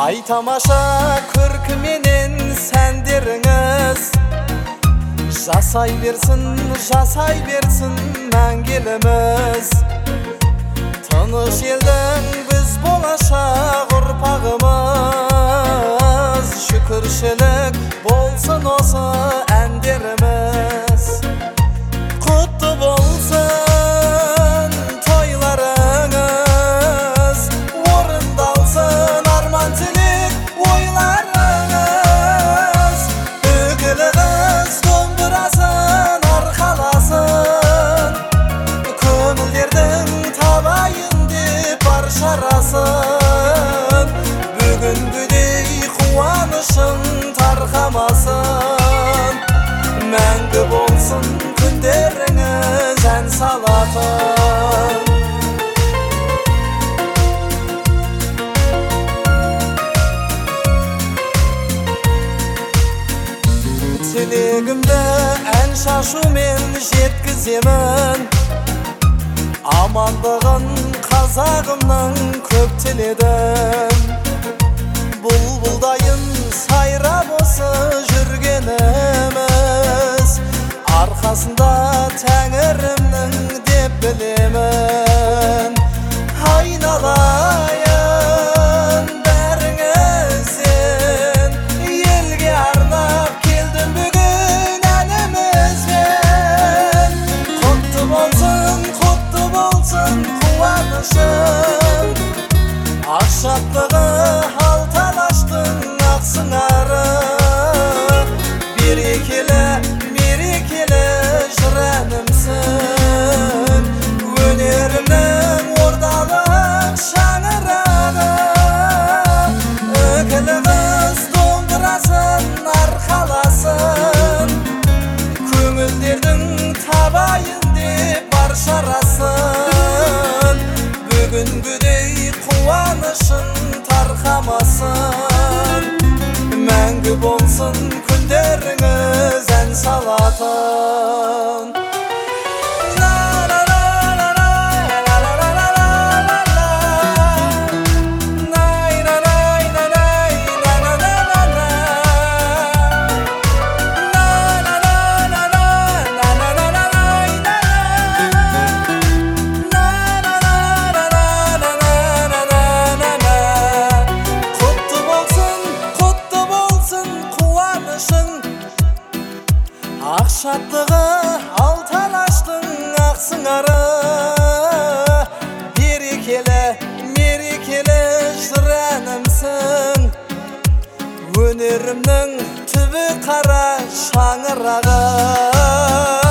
Ай тамаша көркіменен сәндеріңіз, жасай берсін мәңгеліміз. Тыныш елдің біз болашақ ұрпағымыз, шүкіршілік болсын осы әндеріміз. Құтты болсын тойларыңыз, орындалсын арман тілек ойларыңыз. Үкілі қыз домбырасын арқаласын, көңілдердің табайын деп бар шарасын. Бүгінгідей қуанышың тарқамасын, мәңгі болсын күндеріңіз ән салатын. Тілегімді ән шашумен жеткіземін, амандығын қазағымның көп тіледім. Бұлбұлдайын сайрап осы жүргеніміз, арқасында тәңірімнің деп білемін. Айналайын бәріңізден, елге арнап келдім бүгін әнімізбен. Құтты болсын қуанышың, ақ шаттығы алтын аштың ақ сыңары. Мерекелі жыр әнімсің, өнерімнің ордалық шаңырағы. Үкілі қыз домбырасын арқаласын, көңілдердің табайын деп бар шарасын. Бүгінгідей қуанышың тарқамасын, мәңгі болсын күндеріңіз ән салатын. Ақ шаттығы алтын аштың ақ сыңары. Мерекелі жыр әнімсің, өнерімнің түбі қара шаңырағы.